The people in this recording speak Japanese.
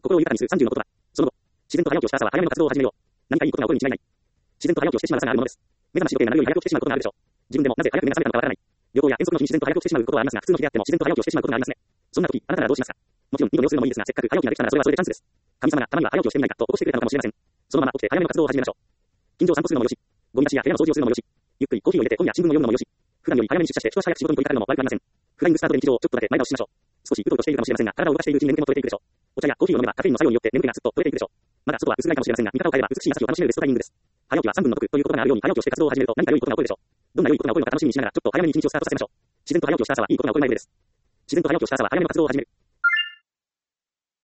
心を豊かにする30の言葉。その後、自然と早起きをした朝は早めの活動を始めよう。何かいいことが起こるに違いない。自然と早起きをしてしまう朝があるものです。目覚まし時計が鳴るように早起きをしてしまうことがあるでしょう。自分でもなぜ早く目が覚めたのかわからない。旅行や遠足の日に自然と早起きをしてしまうことはありますが、普通の日であっても自然と早起きをしてしまうことがありますね。そんな時、あなたはどうしますか？もちろん、二度寝をするのもいいですが、せっかく早起きができたならそれはそれでチャンスです。神様がたまには早起きをしてみないかと起こしてくれたのかもしれません。そのまま起きて早めの活動を始めましょう。近所を散歩するのもよし、ゴミ出しや部屋の掃除をするのもよし、ゆっくりコーヒーを入れて本や新聞を読むのもよし、普段より早めに出社して一足早く仕事に取り掛かるのも悪くありません。フライングスタートで日常をちょっとだけ前倒ししましょう。少しうとうとしているかもしれませんが、体を動かしているうちに眠気も取れていくでしょう。お茶やコーヒーを飲めばカフェインの作用によって眠気がすっと取れていくでしょう。まだ外は薄暗いかもしれませんが、見方を変えれば美しい朝日を楽しめるベストタイミングです。早起きは3分の得ということがあるように早起きをして活動を始めると何か良いことが起こるでしょう。どんな良いことが起こるのか楽しみにしながらちょっと早めに一日をスタートさせましょう。自然と早起きをした朝はいいことが起こる前です。自然と早起きをした朝は早めの活動を始める。